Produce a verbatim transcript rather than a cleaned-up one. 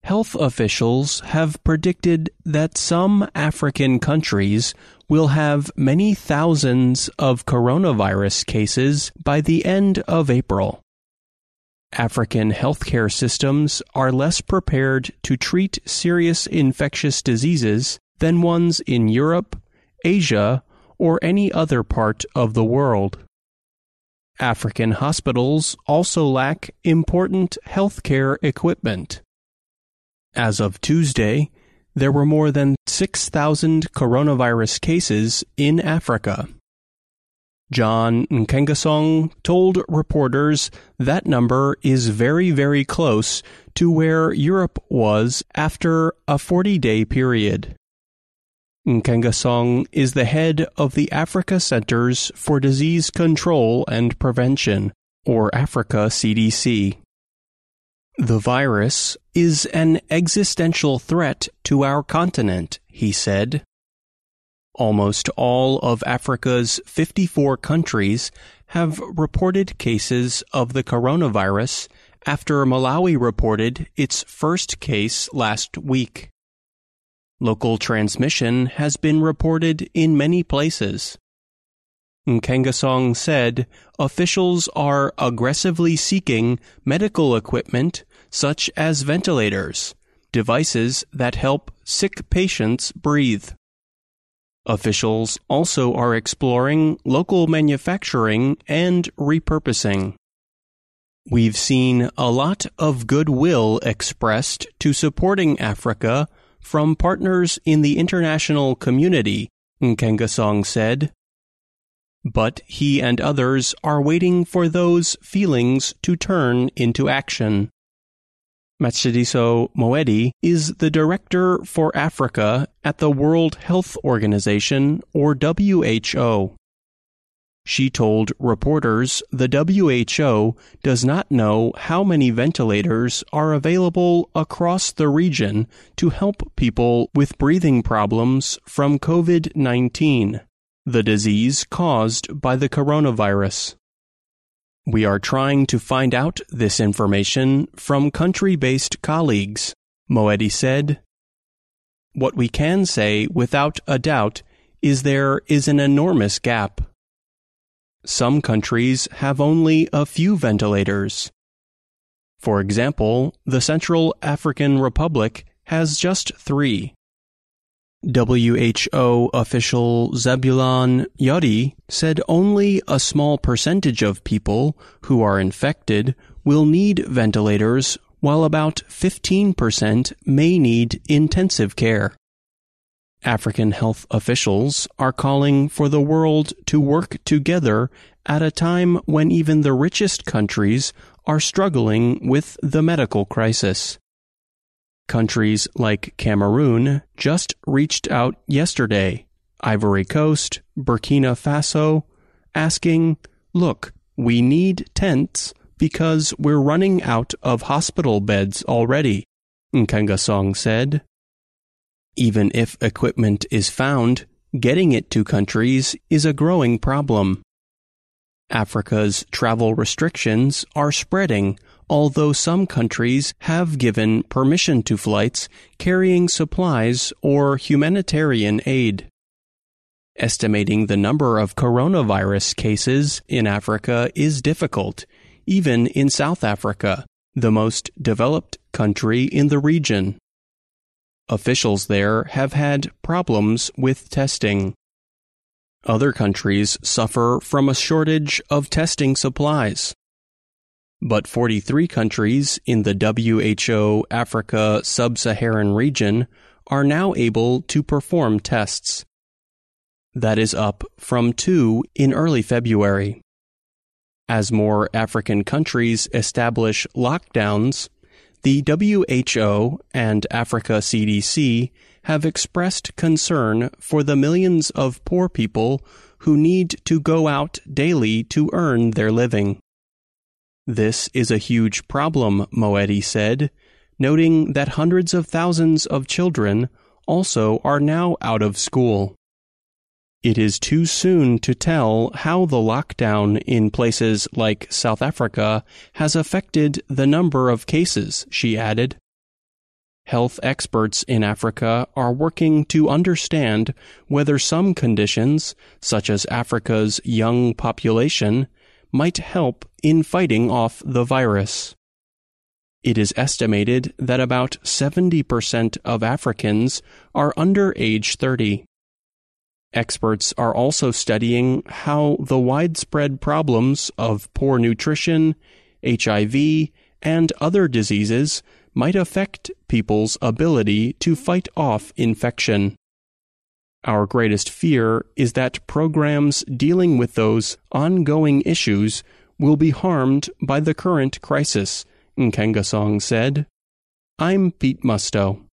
health officials have predicted that some African countries will have many thousands of coronavirus cases by the end of April. African healthcare systems are less prepared to treat serious infectious diseases than ones in Europe, Asia, or any other part of the world. African hospitals also lack important healthcare equipment. As of Tuesday, there were more than six thousand coronavirus cases in Africa. John Nkengasong told reporters that number is very, very close to where Europe was after a forty-day period. Nkengasong is the head of the Africa Centers for Disease Control and Prevention, or Africa C D C. The virus is an existential threat to our continent, he said. Almost all of Africa's fifty-four countries have reported cases of the coronavirus after Malawi reported its first case last week. Local transmission has been reported in many places. Nkengasong said officials are aggressively seeking medical equipment such as ventilators, devices that help sick patients breathe. Officials also are exploring local manufacturing and repurposing. We've seen a lot of goodwill expressed to supporting Africa from partners in the international community, Nkengasong said. But he and others are waiting for those feelings to turn into action. Matshidiso Moedi is the Director for Africa at the World Health Organization, or W H O. She told reporters the W H O does not know how many ventilators are available across the region to help people with breathing problems from COVID nineteen, the disease caused by the coronavirus. We are trying to find out this information from country-based colleagues, Moedi said. What we can say without a doubt is there is an enormous gap. Some countries have only a few ventilators. For example, the Central African Republic has just three. W H O official Zebulon Yodi said only a small percentage of people who are infected will need ventilators, while about fifteen percent may need intensive care. African health officials are calling for the world to work together at a time when even the richest countries are struggling with the medical crisis. Countries like Cameroon just reached out yesterday, Ivory Coast, Burkina Faso, asking, "Look, we need tents because we're running out of hospital beds already," Nkengasong said. Even if equipment is found, getting it to countries is a growing problem. Africa's travel restrictions are spreading, although some countries have given permission to flights carrying supplies or humanitarian aid. Estimating the number of coronavirus cases in Africa is difficult, even in South Africa, the most developed country in the region. Officials there have had problems with testing. Other countries suffer from a shortage of testing supplies. But forty-three countries in the W H O Africa Sub-Saharan region are now able to perform tests. That is up from two in early February. As more African countries establish lockdowns, the W H O and Africa C D C have expressed concern for the millions of poor people who need to go out daily to earn their living. This is a huge problem, Moedi said, noting that hundreds of thousands of children also are now out of school. It is too soon to tell how the lockdown in places like South Africa has affected the number of cases, she added. Health experts in Africa are working to understand whether some conditions, such as Africa's young population, might help in fighting off the virus. It is estimated that about seventy percent of Africans are under age thirty. Experts are also studying how the widespread problems of poor nutrition, H I V, and other diseases might affect people's ability to fight off infection. Our greatest fear is that programs dealing with those ongoing issues will be harmed by the current crisis, Nkengasong said. I'm Pete Musto.